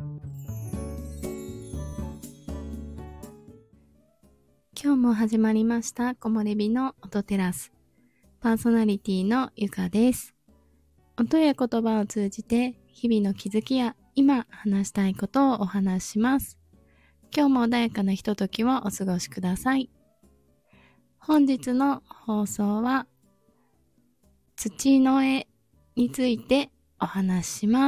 今日も始まりました木漏れ日の音テラス。パーソナリティのゆかです。音や言葉を通じて日々の気づきや今話したいことをお話しします。今日も穏やかなひとときをお過ごしください。本日の放送は土の絵についてお話しします。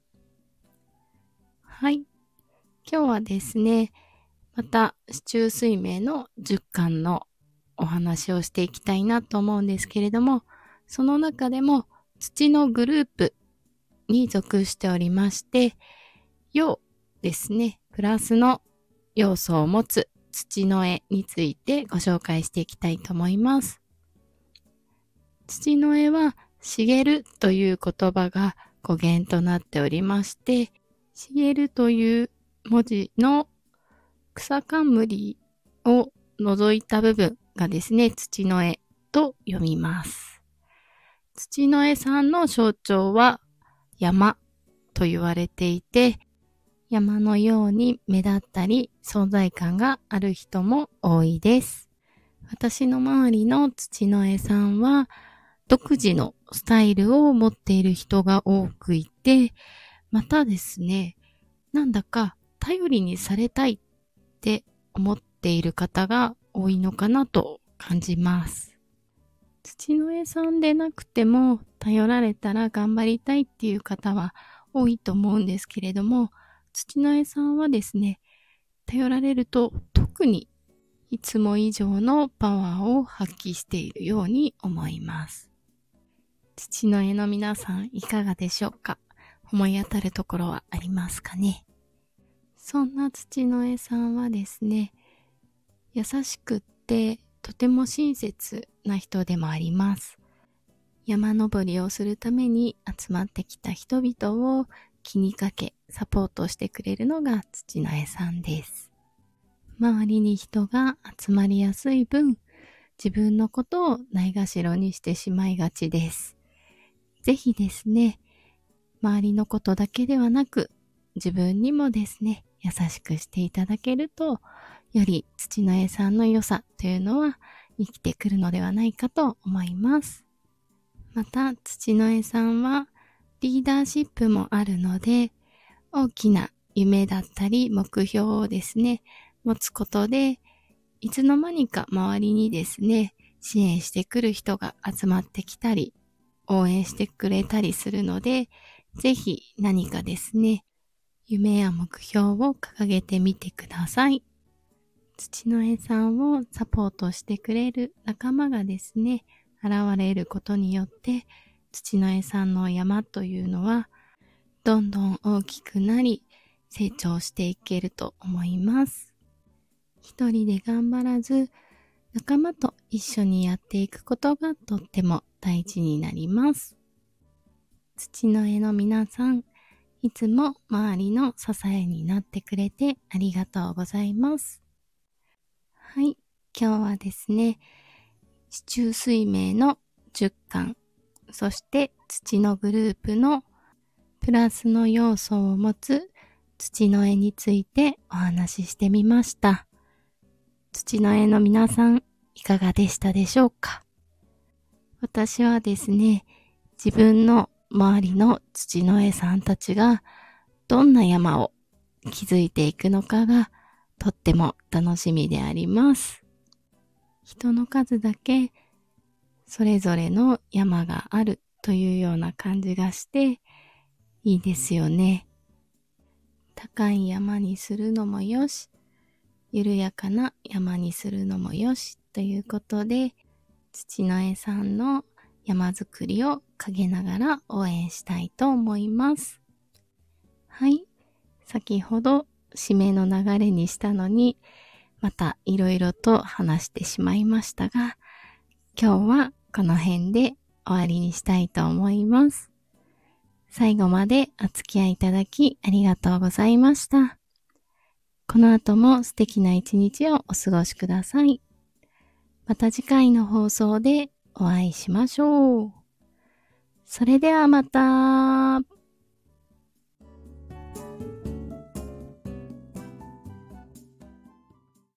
はい。今日はですね、また四柱推命の10巻のお話をしていきたいなと思うんですけれども、その中でも土のグループに属しておりまして、陽ですね、プラスの要素を持つ土の絵についてご紹介していきたいと思います。土の絵は茂るという言葉が語源となっておりまして、茂るという文字の草冠を除いた部分がですね、土の絵と読みます。土の絵さんの象徴は山と言われていて、山のように目立ったり存在感がある人も多いです。私の周りの土の絵さんは独自のスタイルを持っている人が多くいて、またですね、なんだか頼りにされたいって思っている方が多いのかなと感じます。土の絵さんでなくても頼られたら頑張りたいっていう方は多いと思うんですけれども、土の絵さんはですね、頼られると特にいつも以上のパワーを発揮しているように思います。土の絵の皆さんいかがでしょうか？思い当たるところはありますかね？そんな土の絵さんはですね、優しくってとても親切な人でもあります。山登りをするために集まってきた人々を気にかけサポートしてくれるのが土の絵さんです。周りに人が集まりやすい分、自分のことをないがしろにしてしまいがちです。ぜひですね、周りのことだけではなく、自分にもですね、優しくしていただけると、より土の絵さんの良さというのは生きてくるのではないかと思います。また、土の絵さんはリーダーシップもあるので、大きな夢だったり目標をですね、持つことで、いつの間にか周りにですね、支援してくる人が集まってきたり、応援してくれたりするので、ぜひ何かですね、夢や目標を掲げてみてください。土の絵さんをサポートしてくれる仲間がですね、現れることによって、土の絵さんの山というのは、どんどん大きくなり、成長していけると思います。一人で頑張らず、仲間と一緒にやっていくことがとっても大事になります。土の絵の皆さん、いつも周りの支えになってくれてありがとうございます。はい、今日はですね、四柱推命の10巻、そして土のグループのプラスの要素を持つ土の絵についてお話ししてみました。土の絵の皆さん、いかがでしたでしょうか？私はですね、自分の周りの土の絵さんたちがどんな山を築いていくのかがとっても楽しみであります。人の数だけそれぞれの山があるというような感じがしていいですよね。高い山にするのもよし、緩やかな山にするのもよしということで、土の絵さんの山づくりを陰ながら応援したいと思います。はい、先ほど締めの流れにしたのに、またいろいろと話してしまいましたが、今日はこの辺で終わりにしたいと思います。最後までお付き合いいただきありがとうございました。この後も素敵な一日をお過ごしください。また次回の放送でお会いしましょう。それではまた。